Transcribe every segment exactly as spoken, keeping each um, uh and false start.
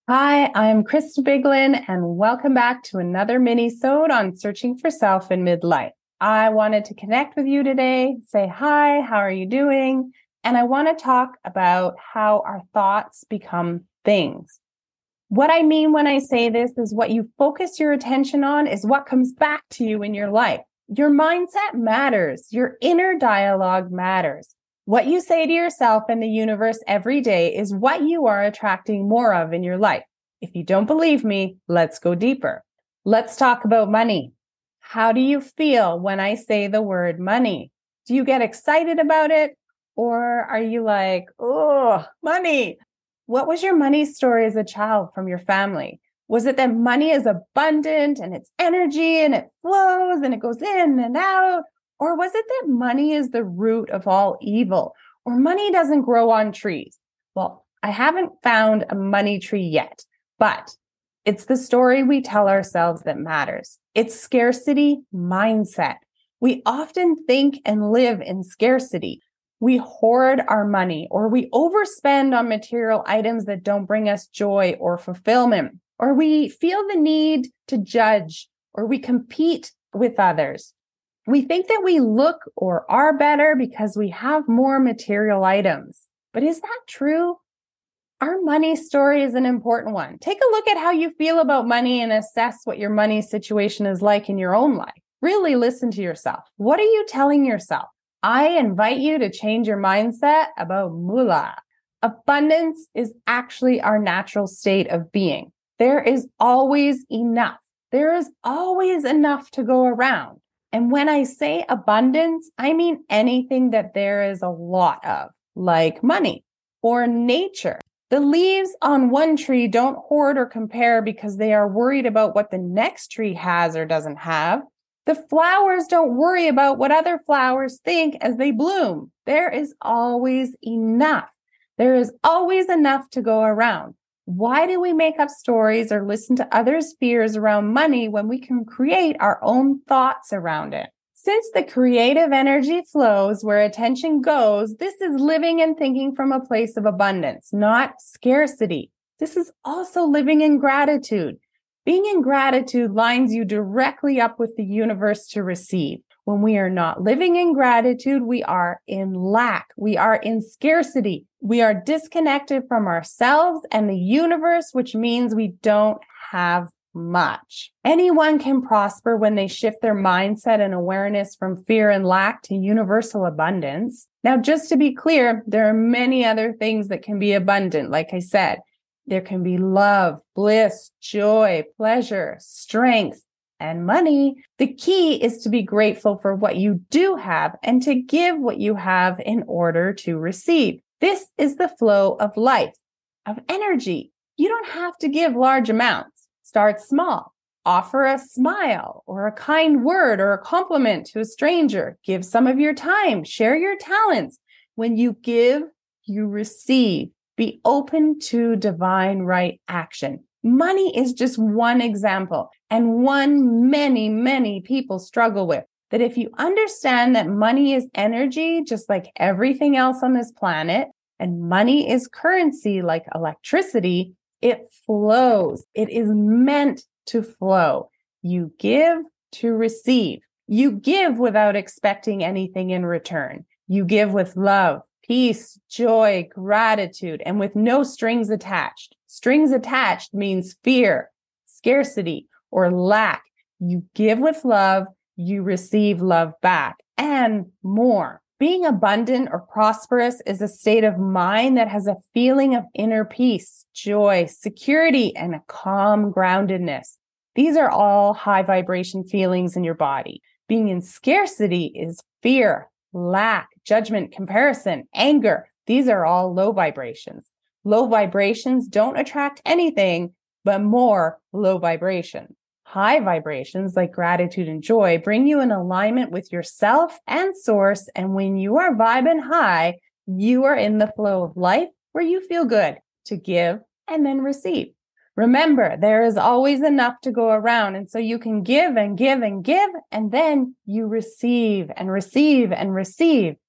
Hi, I'm Krista Biglin, and welcome back to another mini-sode on Searching for Self in Midlife. I wanted to connect with you today, say hi, how are you doing? And I want to talk about how our thoughts become things. What I mean when I say this is what you focus your attention on is what comes back to you in your life. Your mindset matters. Your inner dialogue matters. What you say to yourself and the universe every day is what you are attracting more of in your life. If you don't believe me, let's go deeper. Let's talk about money. How do you feel when I say the word money? Do you get excited about it? Or are you like, oh, money? What was your money story as a child from your family? Was it that money is abundant and it's energy and it flows and it goes in and out? Or was it that money is the root of all evil? Or money doesn't grow on trees? Well, I haven't found a money tree yet, but it's the story we tell ourselves that matters. It's scarcity mindset. We often think and live in scarcity. We hoard our money, or we overspend on material items that don't bring us joy or fulfillment, or we feel the need to judge, or we compete with others. We think that we look or are better because we have more material items. But is that true? Our money story is an important one. Take a look at how you feel about money and assess what your money situation is like in your own life. Really listen to yourself. What are you telling yourself? I invite you to change your mindset about moolah. Abundance is actually our natural state of being. There is always enough. There is always enough to go around. And when I say abundance, I mean anything that there is a lot of, like money or nature. The leaves on one tree don't hoard or compare because they are worried about what the next tree has or doesn't have. The flowers don't worry about what other flowers think as they bloom. There is always enough. There is always enough to go around. Why do we make up stories or listen to others' fears around money when we can create our own thoughts around it? Since the creative energy flows where attention goes, this is living and thinking from a place of abundance, not scarcity. This is also living in gratitude. Being in gratitude lines you directly up with the universe to receive. When we are not living in gratitude, we are in lack. We are in scarcity. We are disconnected from ourselves and the universe, which means we don't have much. Anyone can prosper when they shift their mindset and awareness from fear and lack to universal abundance. Now, just to be clear, there are many other things that can be abundant. Like I said, there can be love, bliss, joy, pleasure, strength, and money. The key is to be grateful for what you do have and to give what you have in order to receive. This is the flow of life, of energy. You don't have to give large amounts. Start small. Offer a smile or a kind word or a compliment to a stranger. Give some of your time. Share your talents. When you give, you receive. Be open to divine right action. Money is just one example and one many, many people struggle with. That if you understand that money is energy, just like everything else on this planet, and money is currency like electricity, it flows. It is meant to flow. You give to receive. You give without expecting anything in return. You give with love, peace, joy, gratitude, and with no strings attached. Strings attached means fear, scarcity, or lack. You give with love, you receive love back, and more. Being abundant or prosperous is a state of mind that has a feeling of inner peace, joy, security, and a calm groundedness. These are all high vibration feelings in your body. Being in scarcity is fear, lack, judgment, comparison, anger. These are all low vibrations. Low vibrations don't attract anything but more low vibration. High vibrations like gratitude and joy bring you in alignment with yourself and source. And when you are vibing high, you are in the flow of life where you feel good to give and then receive. Remember, there is always enough to go around. And so you can give and give and give, and then you receive and receive and receive.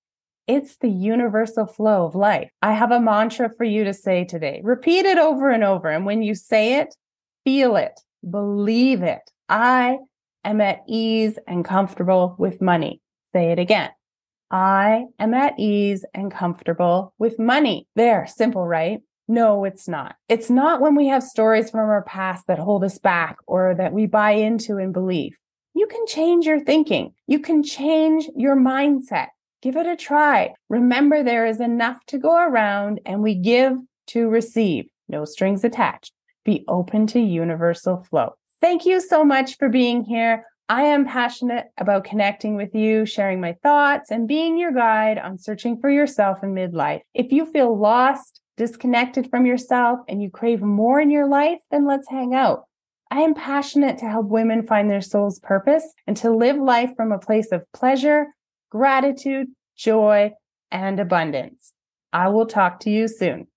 It's the universal flow of life. I have a mantra for you to say today. Repeat it over and over. And when you say it, feel it, believe it. I am at ease and comfortable with money. Say it again. I am at ease and comfortable with money. There, simple, right? No, it's not. It's not when we have stories from our past that hold us back or that we buy into and believe. You can change your thinking. You can change your mindset. Give it a try. Remember, there is enough to go around and we give to receive. No strings attached. Be open to universal flow. Thank you so much for being here. I am passionate about connecting with you, sharing my thoughts, and being your guide on searching for yourself in midlife. If you feel lost, disconnected from yourself, and you crave more in your life, then let's hang out. I am passionate to help women find their soul's purpose and to live life from a place of pleasure, gratitude, joy, and abundance. I will talk to you soon.